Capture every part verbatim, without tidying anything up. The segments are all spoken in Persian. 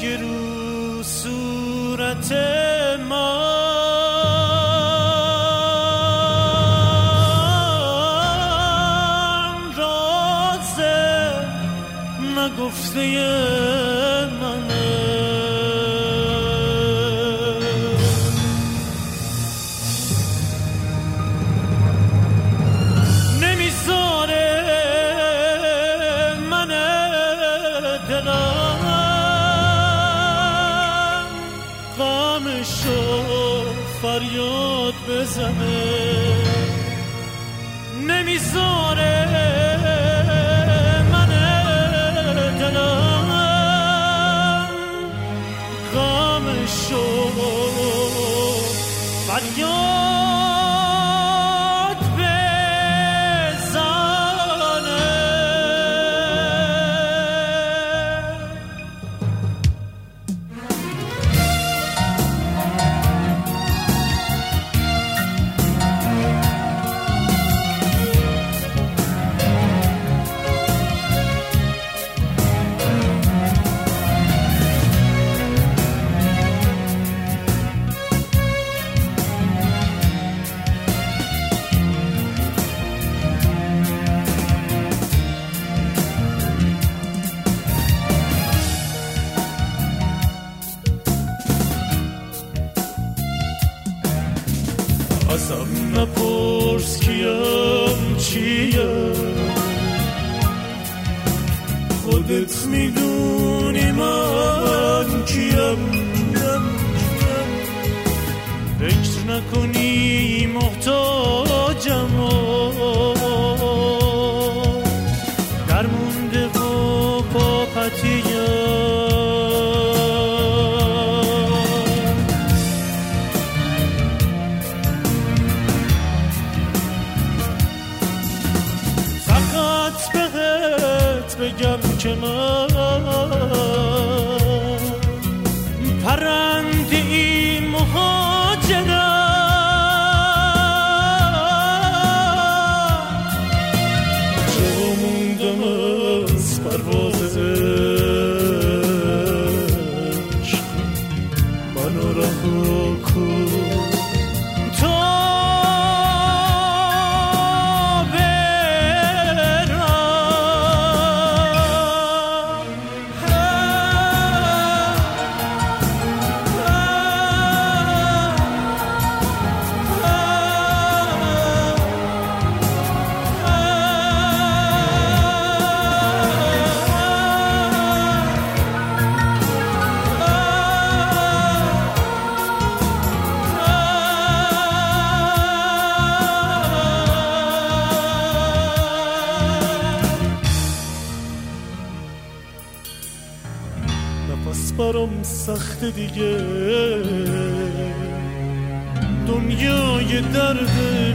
که رو صورت ما نگفته منه. نمیذاره من دلم غمشو فریاد بزنه. نمیذاره فریاد بزنه. ازم نپرس کیم چیه، خودت میدونی من کیم. فکر نکنی محتاجم و در مونده و پاپتیم. بگم که من پرنده‌ای مهاجرم، تو موندم از پرواز عشق، منو رها کن. نفس برام سخت دیگه، دنیای درد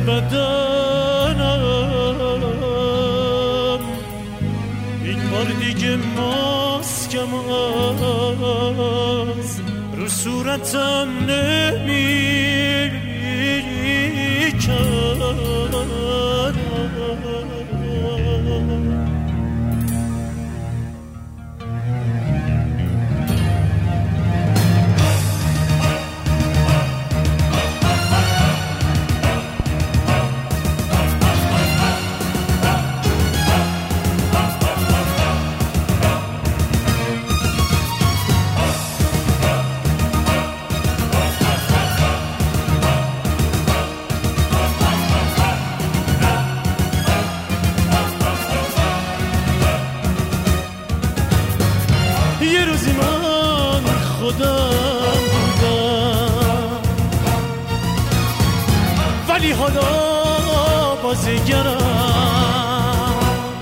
بدنم، این بار دیگه ماسکم از رو صورتم نمیکنم. یه روزی من خودم بودم، ولی حالا بازیگرم.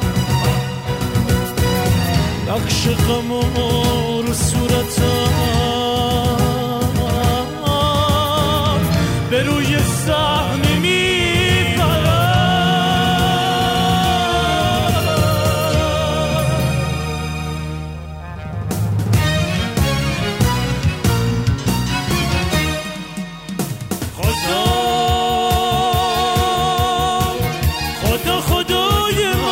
نقش غم رو صورتم به روی صحنه میبرم.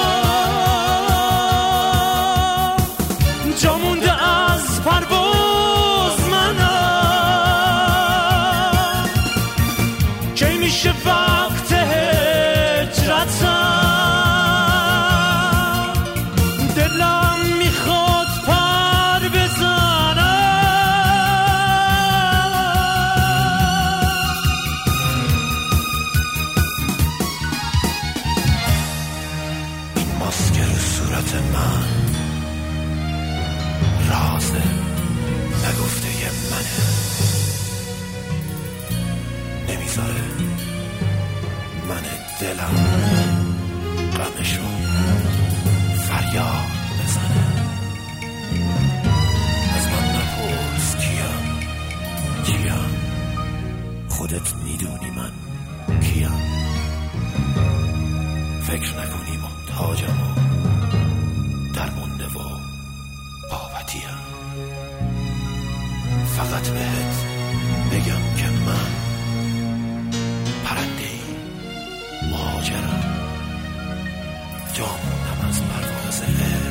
جا مونده از پرواز دلشون فریاد بزنه. از من نپرس کیم کیم، خودت میدونی من کیم. فکر نکنی محتاجم و در مونده و بابتیم. فقط بهت بگم که من پرنده مهاجرم، جا موندم از پرواز